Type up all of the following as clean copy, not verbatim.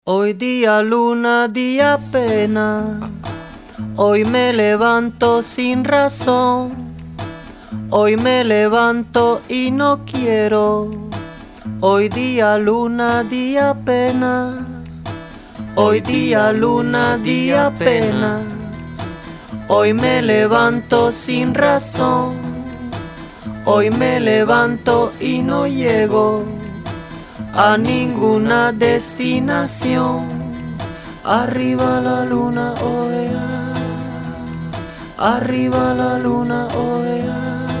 Hoy día luna, día pena. Hoy me levanto sin razón. Hoy me levanto y no quiero. Hoy día luna, día pena. Hoy día luna, día pena. Hoy me levanto sin razón. Hoy me levanto y no llego a ninguna destinación. Arriba la luna, oea. Arriba la luna, oea.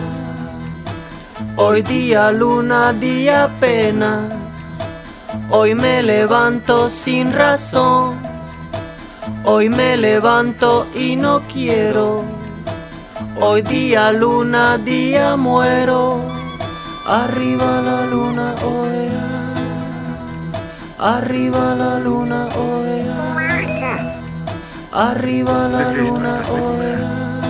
Hoy día luna, día pena. Hoy me levanto sin razón. Hoy me levanto y no quiero. Hoy día luna, día muero. Arriba la luna, oea. Arriba la luna, oea. Arriba la luna, oea.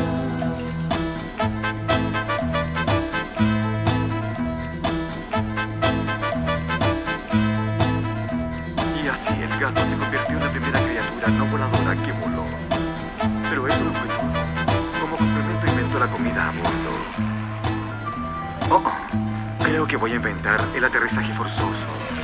Y así el gato se convirtió en la primera criatura no voladora que voló. Pero eso no fue todo. Como complemento inventó la comida a bordo. Creo que voy a inventar el aterrizaje forzoso.